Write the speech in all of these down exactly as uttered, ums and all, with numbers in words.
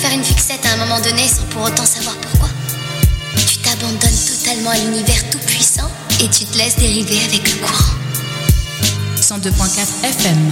faire une fixette à un moment donné sans pour autant savoir pourquoi. Tu t'abandonnes totalement à l'univers tout puissant et tu te laisses dériver avec le courant. cent deux virgule quatre F M.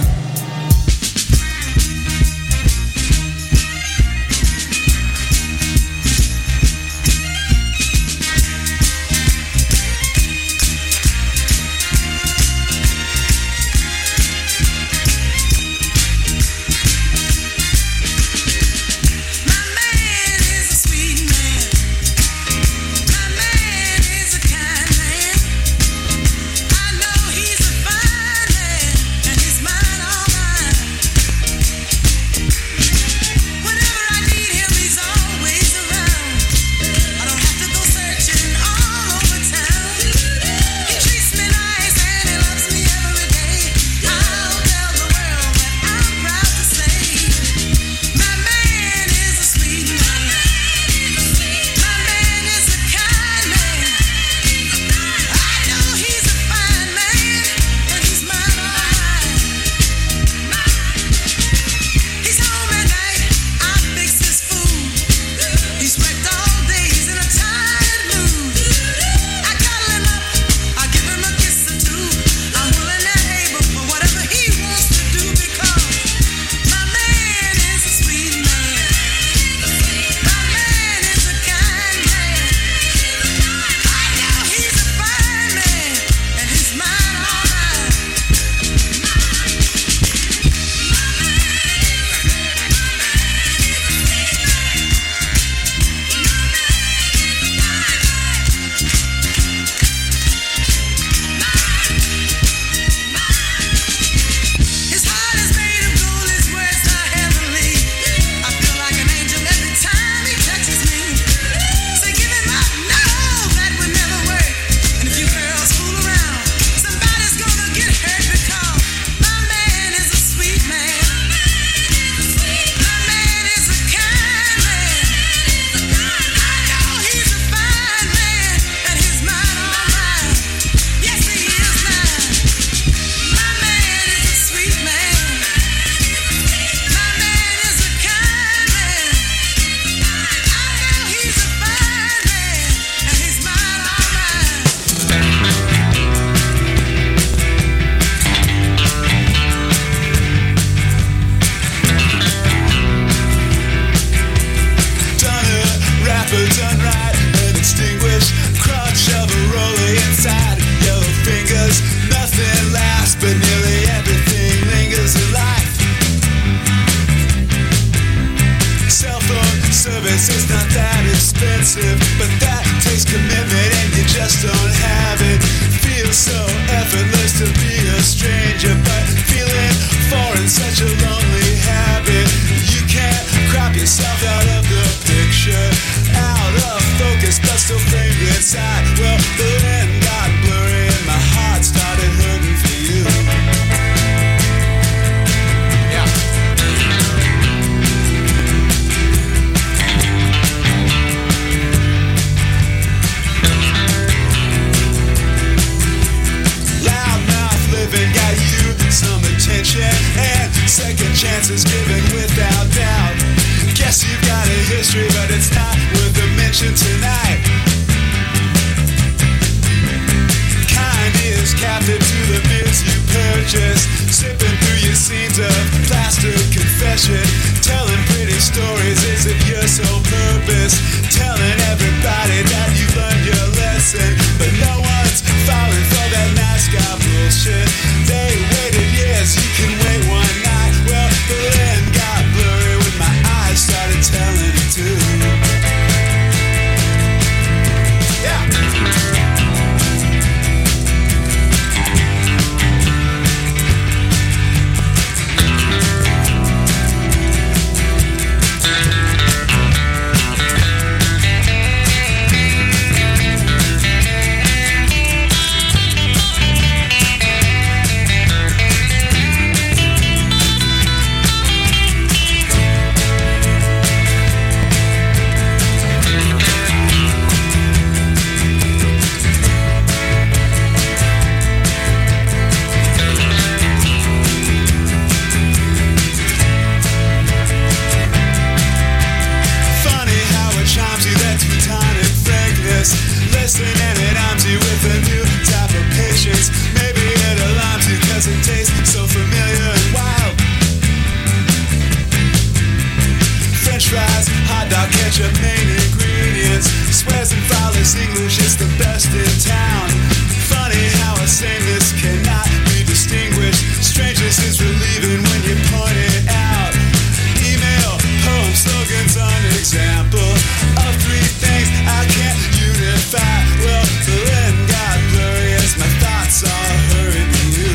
Thou catch your main ingredients. Swears and flawless English is the best in town. Funny how a sameness cannot be distinguished. Strangeness is relieving when you point it out. Email, poem, slogans, an example of three things I can't unify. Well, the red got blurry as my thoughts all hurried to you.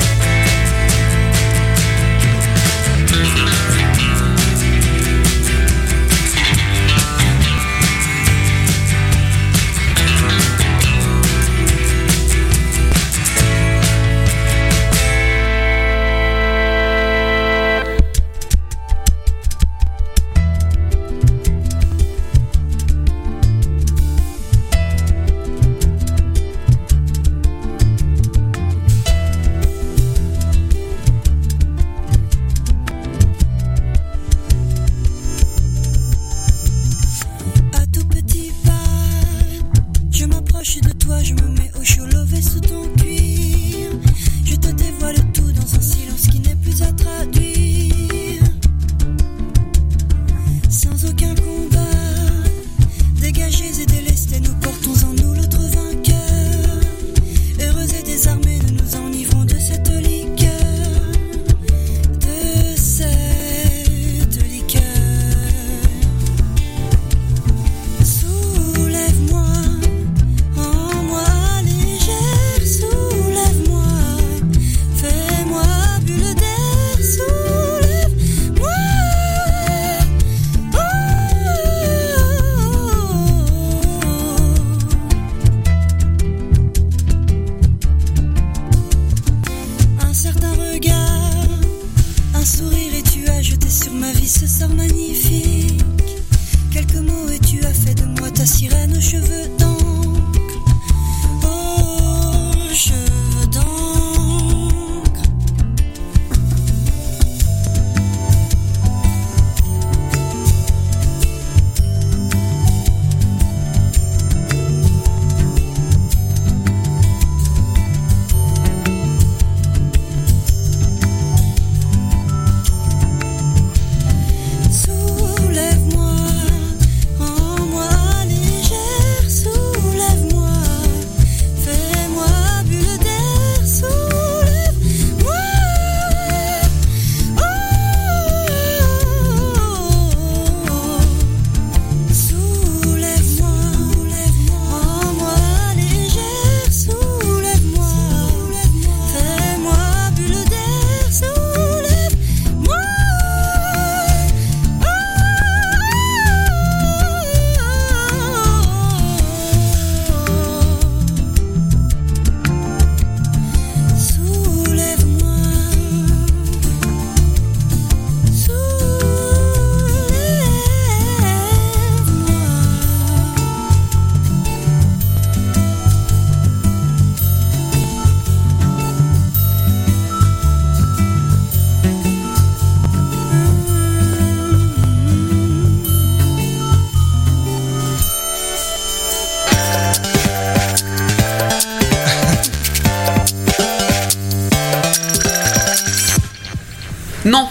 Non.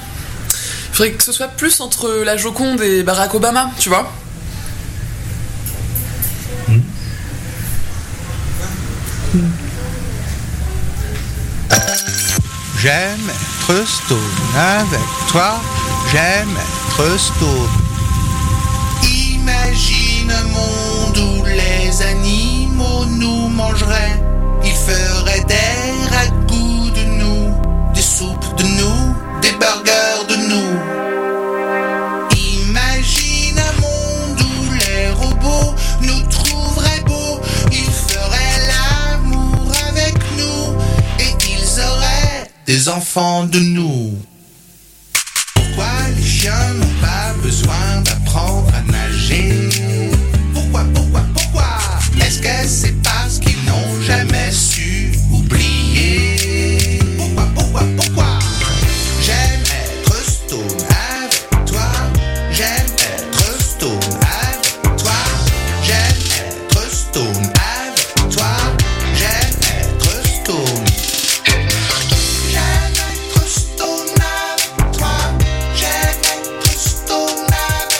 Il faudrait que ce soit plus entre la Joconde et Barack Obama, tu vois. Mmh. Mmh. J'aime être stone avec toi, j'aime être stone. Imagine un monde où les animaux nous mangeraient. Ils feraient des ragoûts de nous, des soupes de nous, des burgers de nous. Imagine un monde où les robots nous trouveraient beaux. Ils feraient l'amour avec nous et ils auraient des enfants de nous. Pourquoi les chiens n'ont pas besoin d'apprendre à nager? Pourquoi, pourquoi, pourquoi? Est-ce que c'est parce qu'ils n'ont jamais su oublier? Pourquoi, pourquoi, pourquoi? J'aime être stone avec toi. J'aime être stone avec toi. J'aime être stone avec toi. J'aime être stone. J'aime être stone avec toi. J'aime être stone avec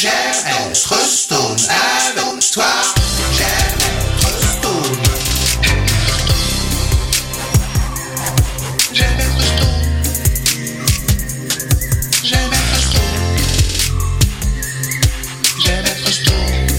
J'aime être stone avec toi. J'aime être stone. J'aime être stone. J'aime être stone. J'aime être stone.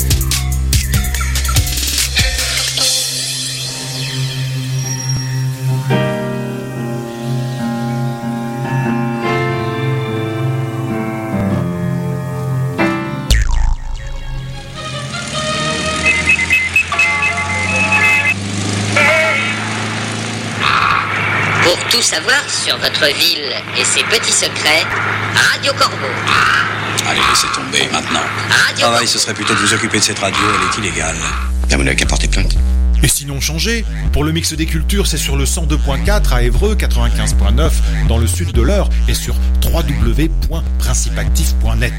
Pour tout savoir sur votre ville et ses petits secrets, Radio Corbeau. Allez, laissez tomber maintenant. Radio Travail, Corbeau. ce serait plutôt de vous occuper de cette radio, elle est illégale. Bien, vous n'avez qu'à porter plainte. Et sinon changez. Pour le mix des cultures, c'est sur le cent deux point quatre à Évreux, quatre-vingt-quinze point neuf dans le sud de l'Eure et sur w w w point principactif point net.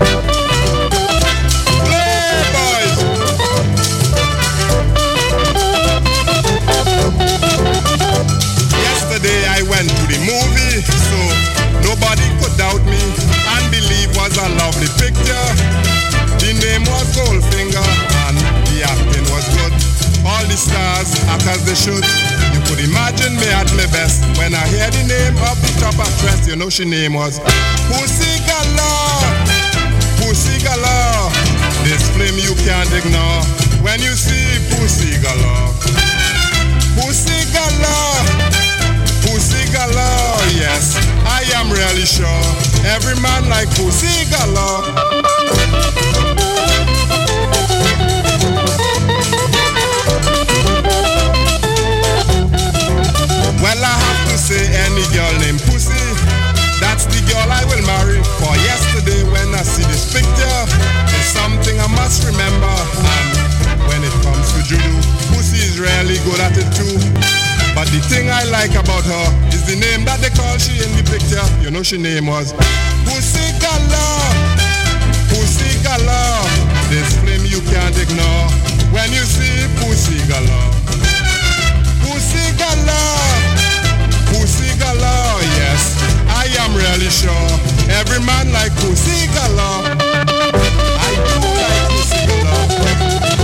Yesterday I went to the movie, so nobody could doubt me and believe was a lovely picture. The name was Goldfinger and the acting was good. All the stars act as they should. You could imagine me at my best when I hear the name of the top actress. You know she name was Pussy Galore. Pussy Galore. This flame you can't ignore when you see Pussy Galore. Pussy Galore. Pussy Galore, yes, I am really sure every man like Pussy Galore. Well, I have to say any girl named Pussy, that's the girl I will marry. For yesterday when I see this picture, it's something I must remember. And when it comes to judo, Pussy is really good at it too. But the thing I like about her is the name that they call she in the picture. You know she name was Pussy Galore. Pussy Galore. This flame you can't ignore when you see Pussy Galore. Pussy Galore. Pussy Galore, yes, I am really sure every man like Pussy Galore. I do like Pussy Galore.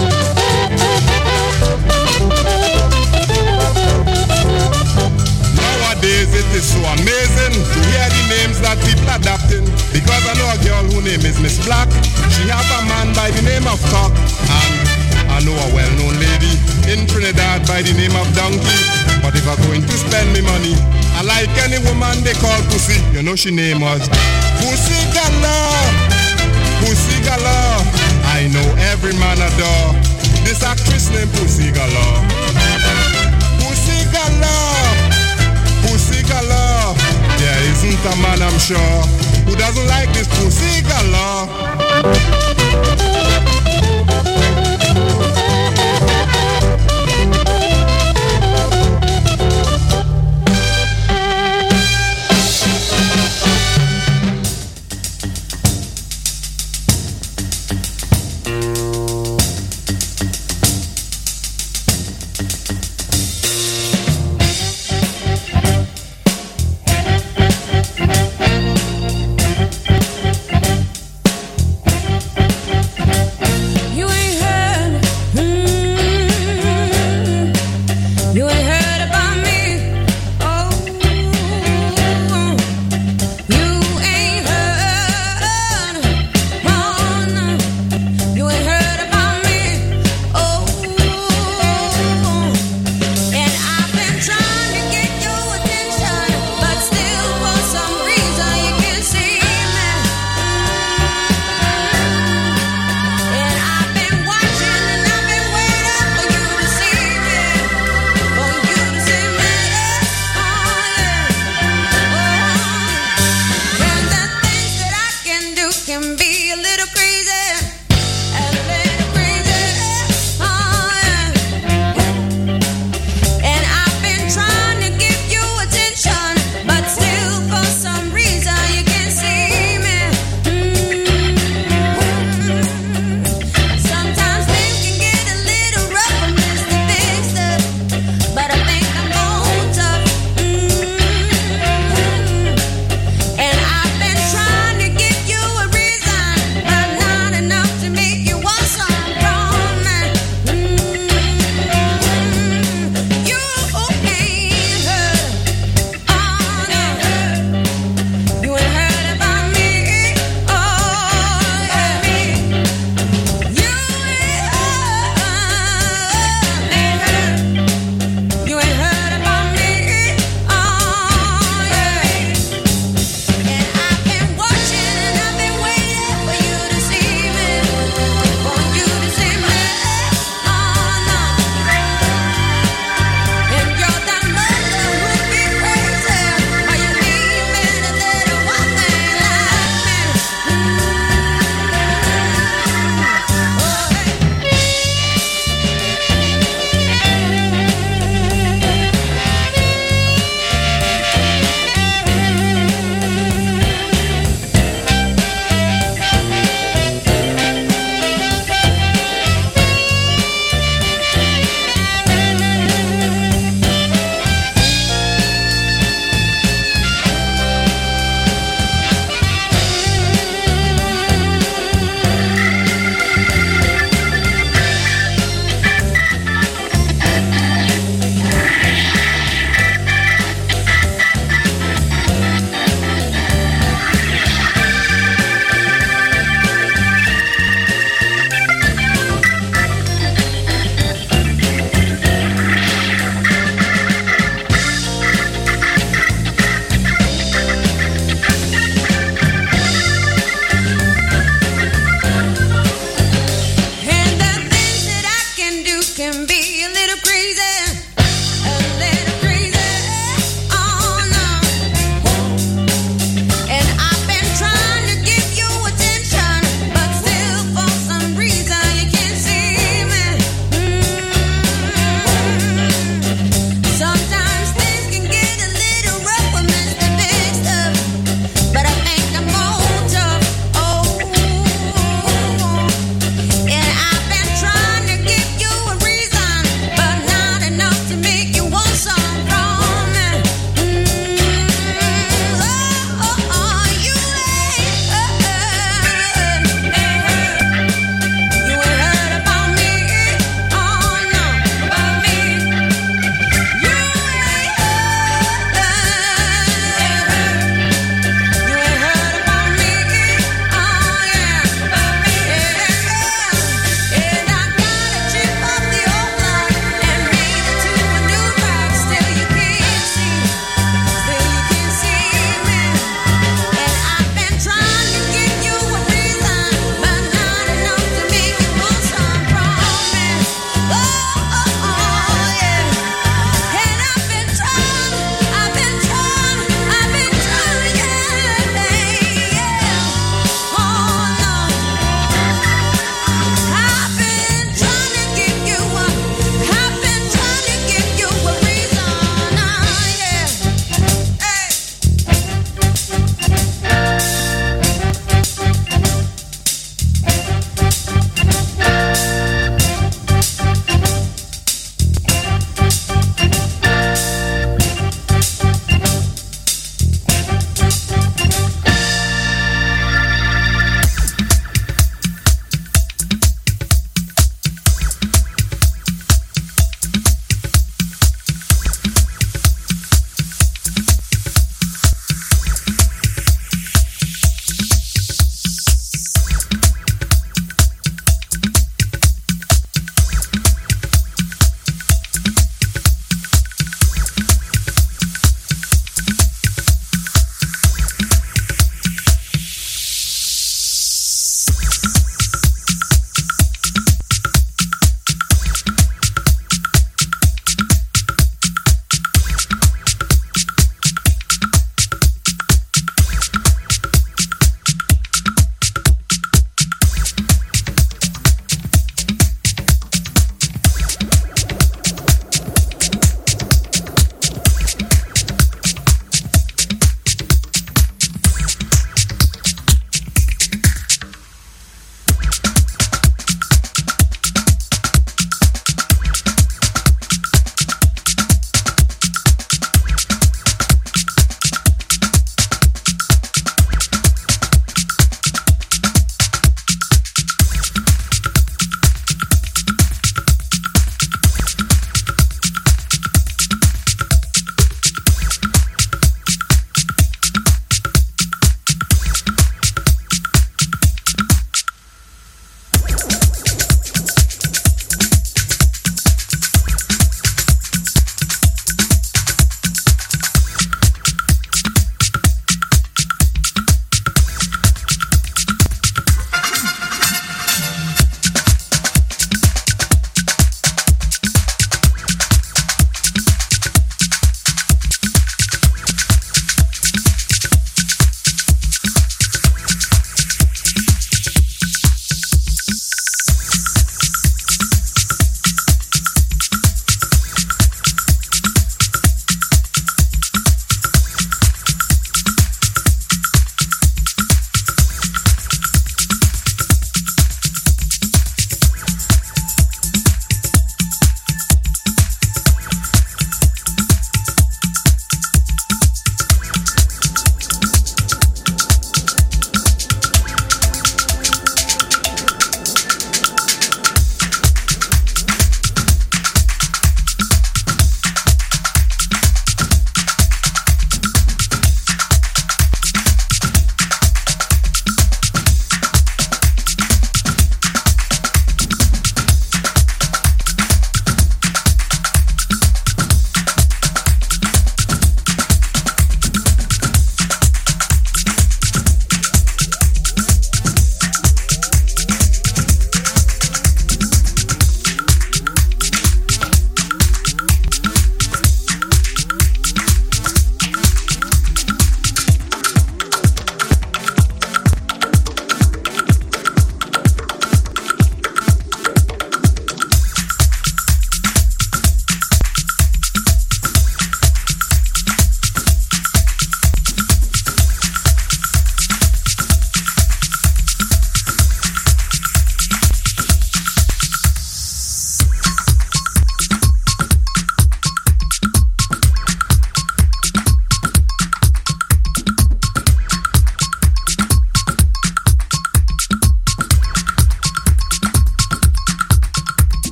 Nowadays it is so amazing to hear the names that people adapting. Because I know a girl whose name is Miss Black. She have a man by the name of Cock. And I know a well-known lady in Trinidad by the name of Donkey. But if I'm going to spend me money, I like any woman they call Pussy. You know she name was Pussy Galore. Pussy Galore. I know every man adore this actress named Pussy Galore. Pussy Galore. Pussy Galore. There isn't a man, I'm sure, who doesn't like this Pussy Galore.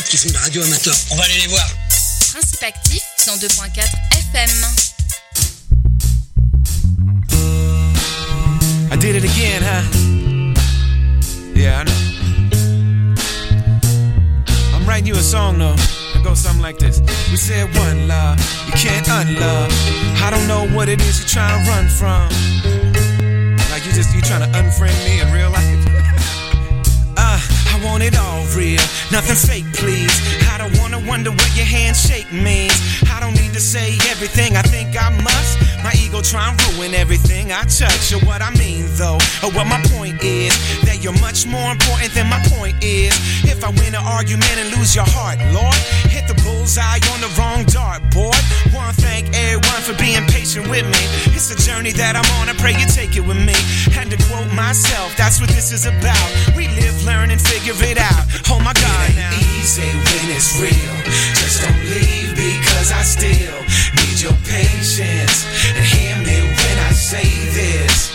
qui font de la radio amateur. On va aller les voir. Principe Actif cent deux point quatre F M. I did it again, huh? Yeah, I know. I'm writing you a song, though. It goes something like this. We said one love, you can't unlove. I don't know what it is you're trying to run from. Like you just, you trying to unfriend me in real life? uh, I want it all real, nothing fake, please. I don't wanna wonder what your handshake means. I don't need to say everything I think I must. My ego try and ruin everything I touch. Or what I mean though, or what my point is, that you're much more important than my point is. If I win an argument and lose your heart, Lord, hit the bullseye on the wrong dartboard. Wanna thank everyone for being patient with me. It's a journey that I'm on, I pray you take it with me. And to quote myself, that's what this is about. We live, learn, and figure it out. Oh my God, it ain't now. Easy when it's real. Just don't leave because I still need your patience. And hear me when I say this.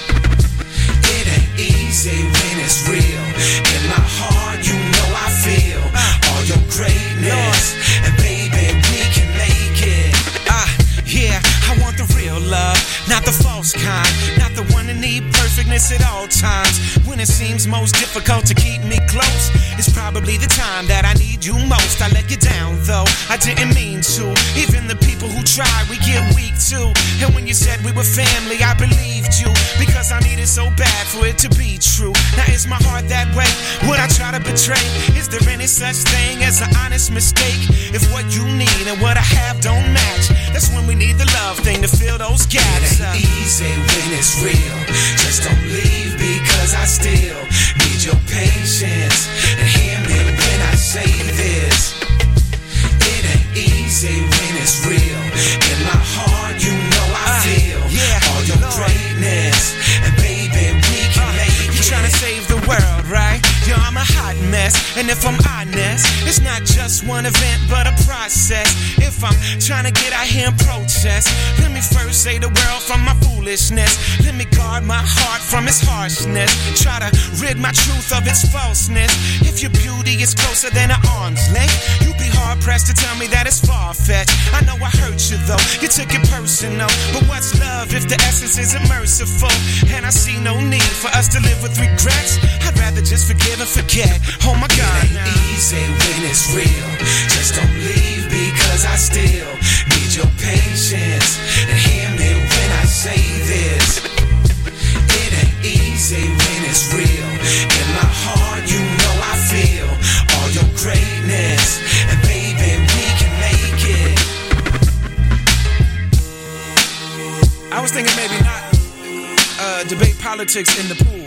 It ain't easy when it's real. In my heart, you know I feel all your greatness. And baby, we can make it. Ah, yeah, I want the real love, not the false kind. Not the one that need perfectness at all times. When it seems most difficult to keep me close, it's probably the time that I need you most. I let you down though, I didn't mean to. Even the people who try, we get weak too. And when you said we were family, I believed you, because I needed so bad for it to be true. Now is my heart that way? Would I try to betray? Is there any such thing as an honest mistake? If what you need and what I have don't match, that's when we need the love thing to fill those gaps. It ain't easy when it's real. Just don't leave because I still need your patience. And hear me when I say this. It ain't easy when it's real. In my heart, you know I uh, feel yeah, all your Lord. Greatness. And baby, we can uh, make it. You're trying to save the world, right? Yo, I'm a hot mess. And if I'm honest, it's not just one event, but a process. If I'm trying to get out here and protest, let me first save the world from my foolishness. Let me guard my heart from its harshness. Try to rid my truth of its falseness. If your beauty is closer than an arm's length, you'd be hard pressed to tell me that it's far-fetched. I know I hurt you though, you took it personal. But what's love if the essence isn't merciful? And I see no need for us to live with regrets. I'd rather just forgive and forget. Oh my God, it ain't easy when it's real. Just don't leave because I still need your patience. And hear me when I say this. It ain't easy when it's real. In my heart, you know I feel all your greatness. And baby, we can make it. I was thinking maybe not uh, debate politics in the pool.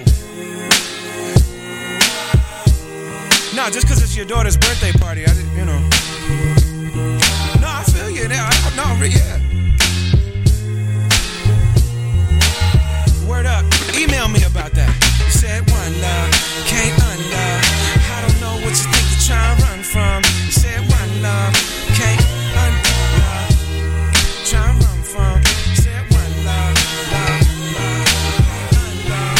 No, just because it's your daughter's birthday party, I, you know. No, I feel you. I, no, yeah. Word up. Email me about that. You said one love, can't unlove. I don't know what you think you're trying to run from. You said one love, can't unlove. Trying to run from. You said one love, love, love, unlove.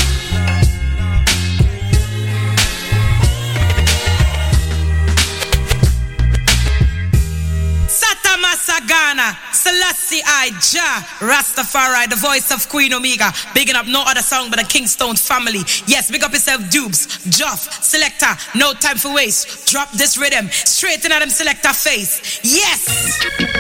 Masagana, Selassie I, Jah, Rastafari, the voice of Queen Omega. Bigging up no other song but the Kingstone family. Yes, big up yourself, Dubes, Joff, Selector, no time for waste. Drop this rhythm, straight in at them Selector face. Yes!